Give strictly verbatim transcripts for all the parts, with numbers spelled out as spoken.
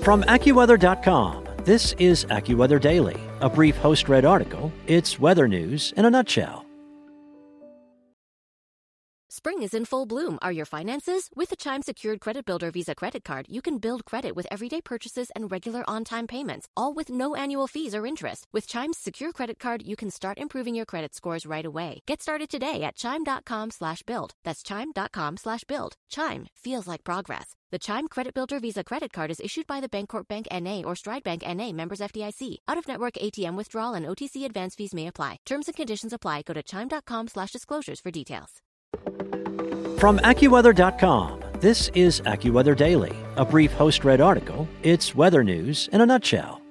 From AccuWeather dot com, this is AccuWeather Daily, a brief host-read article. It's weather news in a nutshell. Spring is in full bloom. Are your finances? With the Chime Secured Credit Builder Visa Credit Card, you can build credit with everyday purchases and regular on-time payments, all with no annual fees or interest. With Chime's Secure Credit Card, you can start improving your credit scores right away. Get started today at chime.com slash build. That's chime.com slash build. Chime feels like progress. The Chime Credit Builder Visa Credit Card is issued by the Bancorp Bank N A or Stride Bank N A, members F D I C. Out-of-network A T M withdrawal and O T C advance fees may apply. Terms and conditions apply. Go to chime.com slash disclosures for details. From AccuWeather dot com, this is AccuWeather Daily, a brief host-read article. It's weather news in a nutshell.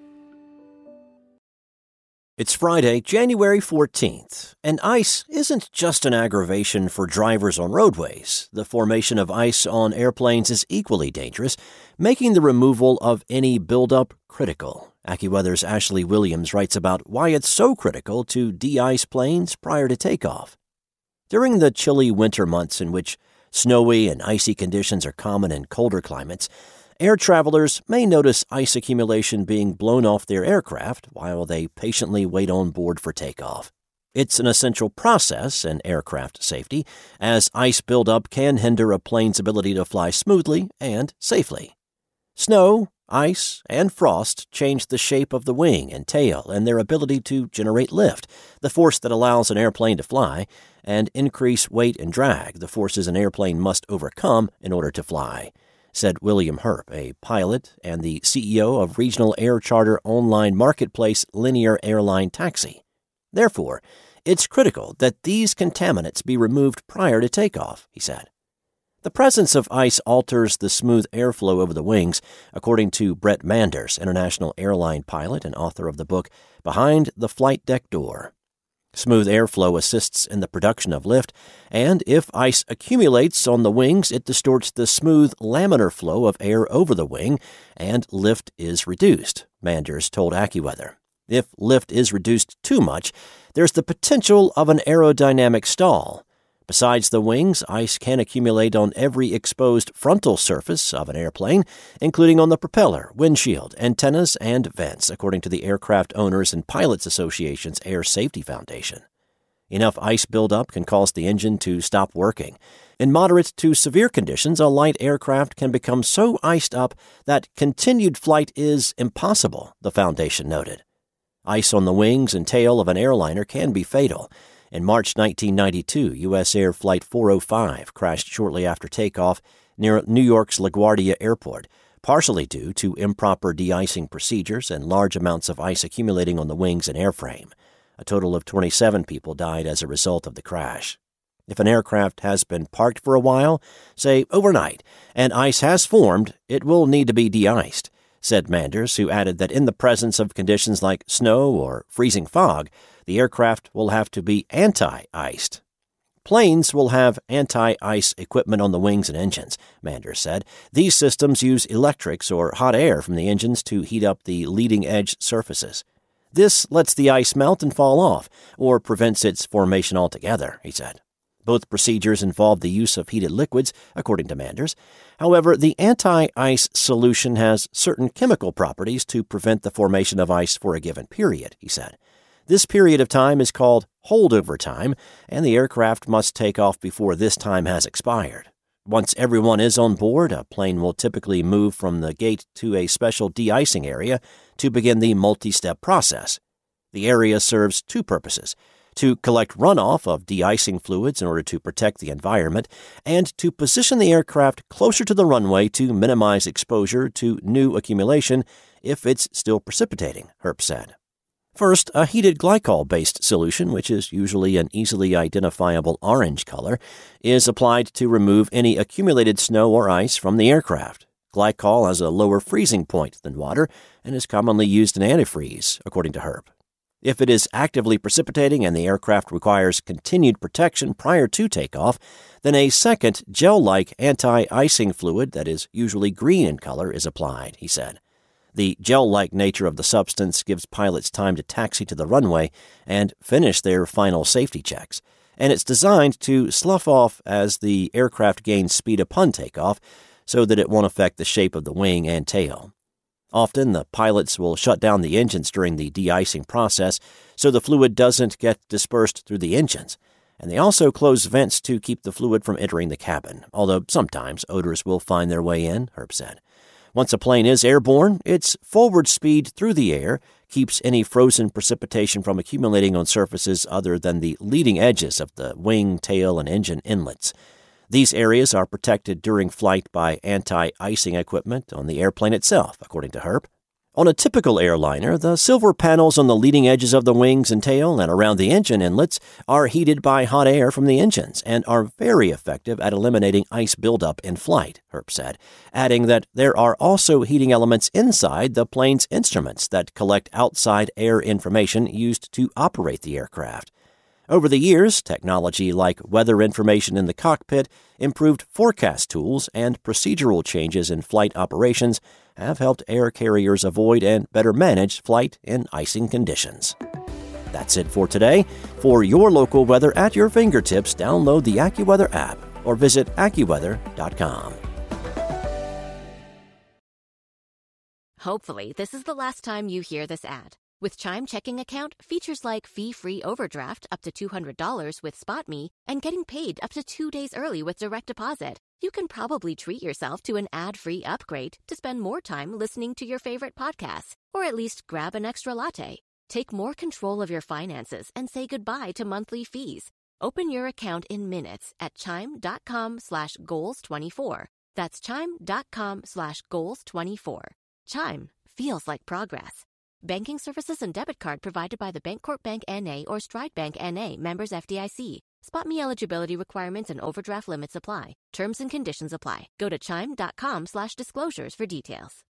It's Friday, January fourteenth, and ice isn't just an aggravation for drivers on roadways. The formation of ice on airplanes is equally dangerous, making the removal of any buildup critical. AccuWeather's Ashley Williams writes about why it's so critical to de-ice planes prior to takeoff. During the chilly winter months in which snowy and icy conditions are common in colder climates, air travelers may notice ice accumulation being blown off their aircraft while they patiently wait on board for takeoff. It's an essential process in aircraft safety, as ice buildup can hinder a plane's ability to fly smoothly and safely. Snow, ice, and frost change the shape of the wing and tail and their ability to generate lift, the force that allows an airplane to fly, and increase weight and drag, the forces an airplane must overcome in order to fly, said William Herp, a pilot and the C E O of regional air charter online marketplace Linear Airline Taxi. Therefore, it's critical that these contaminants be removed prior to takeoff, he said. The presence of ice alters the smooth airflow over the wings, according to Brett Manders, international airline pilot and author of the book Behind the Flight Deck Door. Smooth airflow assists in the production of lift, and if ice accumulates on the wings, it distorts the smooth laminar flow of air over the wing, and lift is reduced, Manders told AccuWeather. If lift is reduced too much, there's the potential of an aerodynamic stall. Besides the wings, ice can accumulate on every exposed frontal surface of an airplane, including on the propeller, windshield, antennas, and vents, according to the Aircraft Owners and Pilots Association's Air Safety Foundation. Enough ice buildup can cause the engine to stop working. In moderate to severe conditions, a light aircraft can become so iced up that continued flight is impossible, the foundation noted. Ice on the wings and tail of an airliner can be fatal. In March nineteen ninety-two, U S Air Flight four oh five crashed shortly after takeoff near New York's LaGuardia Airport, partially due to improper de-icing procedures and large amounts of ice accumulating on the wings and airframe. A total of twenty-seven people died as a result of the crash. If an aircraft has been parked for a while, say overnight, and ice has formed, it will need to be de-iced, said Manders, who added that in the presence of conditions like snow or freezing fog, the aircraft will have to be anti-iced. Planes will have anti-ice equipment on the wings and engines, Manders said. These systems use electrics or hot air from the engines to heat up the leading-edge surfaces. This lets the ice melt and fall off, or prevents its formation altogether, he said. Both procedures involve the use of heated liquids, according to Manders. However, the anti-ice solution has certain chemical properties to prevent the formation of ice for a given period, he said. This period of time is called holdover time, and the aircraft must take off before this time has expired. Once everyone is on board, a plane will typically move from the gate to a special de-icing area to begin the multi-step process. The area serves two purposes: to collect runoff of de-icing fluids in order to protect the environment, and to position the aircraft closer to the runway to minimize exposure to new accumulation if it's still precipitating, Herp said. First, a heated glycol-based solution, which is usually an easily identifiable orange color, is applied to remove any accumulated snow or ice from the aircraft. Glycol has a lower freezing point than water and is commonly used in antifreeze, according to Herp. If it is actively precipitating and the aircraft requires continued protection prior to takeoff, then a second gel-like anti-icing fluid that is usually green in color is applied, he said. The gel-like nature of the substance gives pilots time to taxi to the runway and finish their final safety checks, and it's designed to slough off as the aircraft gains speed upon takeoff so that it won't affect the shape of the wing and tail. Often, the pilots will shut down the engines during the de-icing process so the fluid doesn't get dispersed through the engines. And they also close vents to keep the fluid from entering the cabin, although sometimes odors will find their way in, Herb said. Once a plane is airborne, its forward speed through the air keeps any frozen precipitation from accumulating on surfaces other than the leading edges of the wing, tail, and engine inlets. These areas are protected during flight by anti-icing equipment on the airplane itself, according to Herb. On a typical airliner, the silver panels on the leading edges of the wings and tail and around the engine inlets are heated by hot air from the engines and are very effective at eliminating ice buildup in flight, Herb said, adding that there are also heating elements inside the plane's instruments that collect outside air information used to operate the aircraft. Over the years, technology like weather information in the cockpit, improved forecast tools, and procedural changes in flight operations have helped air carriers avoid and better manage flight in icing conditions. That's it for today. For your local weather at your fingertips, download the AccuWeather app or visit AccuWeather dot com. Hopefully, this is the last time you hear this ad. With Chime Checking Account, features like fee-free overdraft up to two hundred dollars with SpotMe and getting paid up to two days early with direct deposit, you can probably treat yourself to an ad-free upgrade to spend more time listening to your favorite podcasts, or at least grab an extra latte. Take more control of your finances and say goodbye to monthly fees. Open your account in minutes at chime.com slash goals24. That's chime.com slash goals24. Chime feels like progress. Banking services and debit card provided by the Bancorp Bank N A or Stride Bank N A, members F D I C. SpotMe eligibility requirements and overdraft limits apply. Terms and conditions apply. Go to chime.com slash disclosures for details.